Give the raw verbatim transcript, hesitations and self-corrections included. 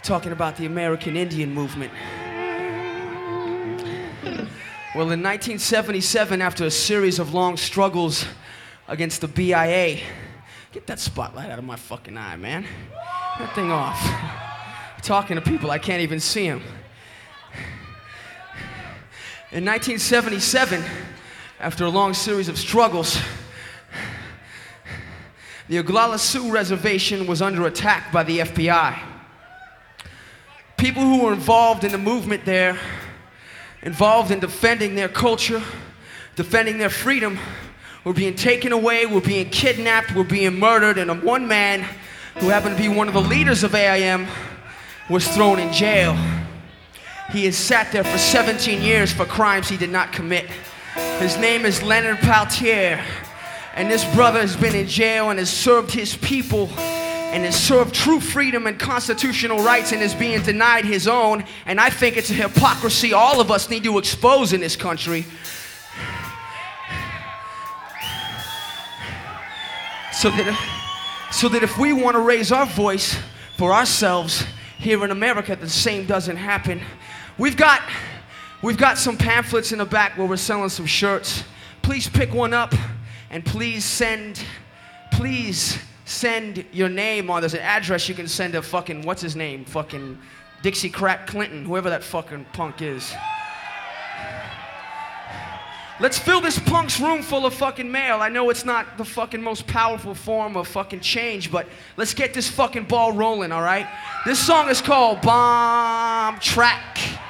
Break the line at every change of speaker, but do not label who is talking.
talking about the American Indian movement. Well, in nineteen seventy-seven, after a series of long struggles against the B I A, get that spotlight out of my fucking eye, man. That thing off. I'm talking to people, I can't even see them. In nineteen seventy-seven, after a long series of struggles, the Oglala Sioux Reservation was under attack by the F B I. People who were involved in the movement there, involved in defending their culture, defending their freedom, were being taken away, were being kidnapped, were being murdered, and one man, who happened to be one of the leaders of A I M, was thrown in jail. He has sat there for seventeen years for crimes he did not commit. His name is Leonard Peltier, and this brother has been in jail and has served his people and has served true freedom and constitutional rights and is being denied his own. And I think it's a hypocrisy all of us need to expose in this country. So that, so that if we want to raise our voice for ourselves here in America, the same doesn't happen. We've got, we've got some pamphlets in the back where we're selling some shirts. Please pick one up and please send, please send your name on. There's an address you can send a fucking, what's his name? Fucking Dixie Crack Clinton, whoever that fucking punk is. Let's fill this punk's room full of fucking mail. I know it's not the fucking most powerful form of fucking change, but let's get this fucking ball rolling, all right? This song is called Bomb Track.